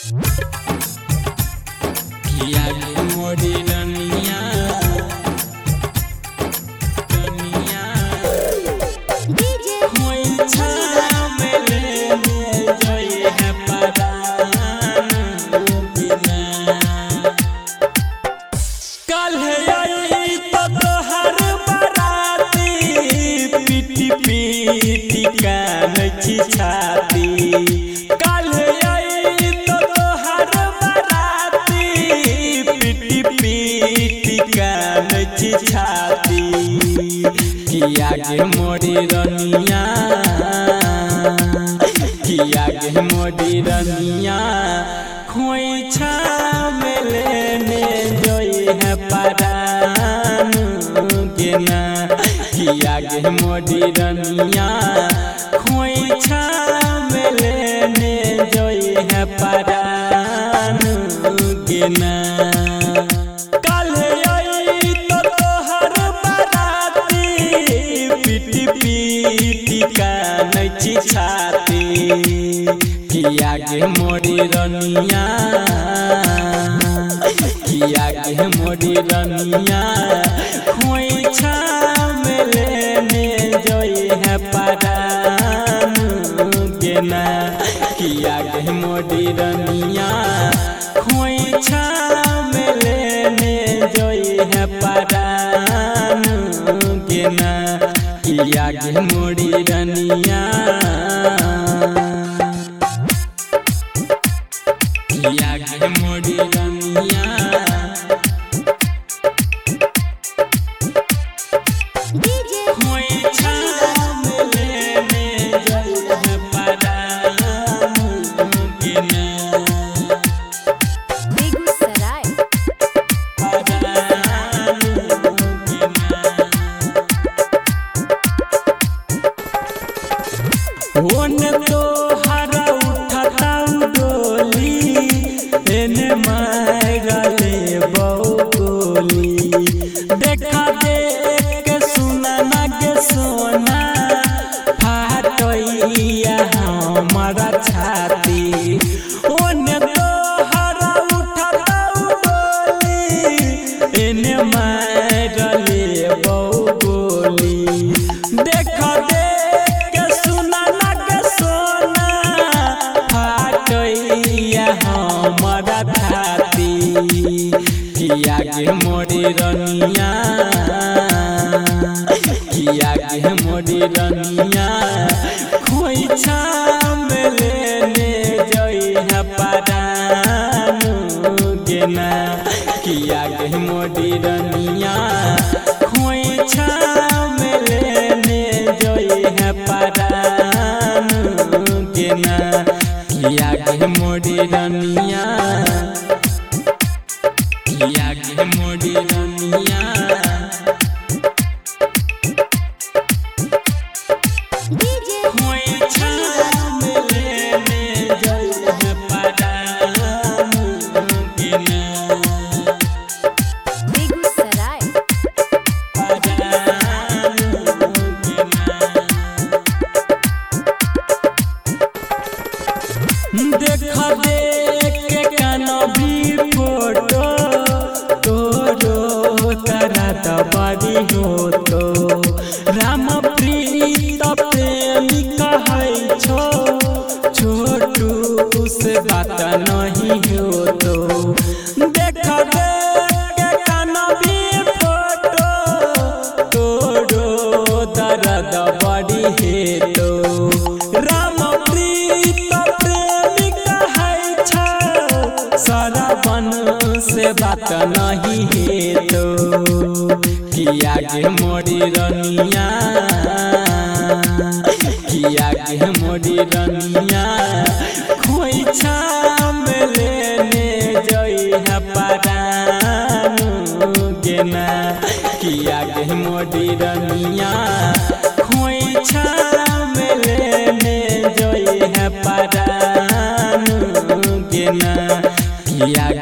किया गे मोरी रनिया रनिया डीजे होई छाम लेने जोई है परान बिना कल आई तो तोहर बराती पीटी पीटी कान छी छाती कल आई तो तोहर बराती पीटी पीटी कान छी छाती किया गे मोरी रनिया किया गे मोरी रनिया खोई छाम लेने जोई है परान गेना किया गे मोरी रनिया खोई छाम लेने जोई है परान गेना कल आई तो तोहर बराती पीटी पीटी कान छी छाती किया गे मोरी रनिया किया गे मोरी रनिया खोई छाम लेने जोई है परान गेना किया गे मोरी रनिया खोई छाम लेने जोई है परान गेना किया गे मोरी रनिया किया गे मोरी रनिया डीजे खोई छाम लेने जोई है परान गेना बेगूसराय ओने तो हरा उठाता डोली एने मारले बौली देखा देख के सुना ना गे सोना फाटइया हमारा छाती ओने तो हरा उठाता डोली एने मारले बौली देखा देख के सुना ना गे सोना फाटइया हमारा छाती किया गे मोरी रनिया किया गे मोरी रनिया खोई छाम लेने जोई है परान गेना किया गे मोरी रनिया खोई छाम लेने जोई है परान गेना किया गे मोरी रनिया किया गे मोरी रनिया डीजे खोई छाम लेने जोई है परान गेना बेगूसराय देखा देख के काना भी फोटो तोरो करा दबारी हो तो राम प्रीत प्रेमी कहै छो छोटू से बात नहीं हो तो देखा देख के काना भी फोटो तोरो दर्द बड़ी है तो राम प्रीत प्रेमी कहै छो सारा बन से बात नहीं है तो किया गे मोरी रनिया किया गे मोरी रनिया खोई छाम लेने जोई है परान गेना किया गे मोरी रनिया खोई छाम लेने जोई है परान गेना किया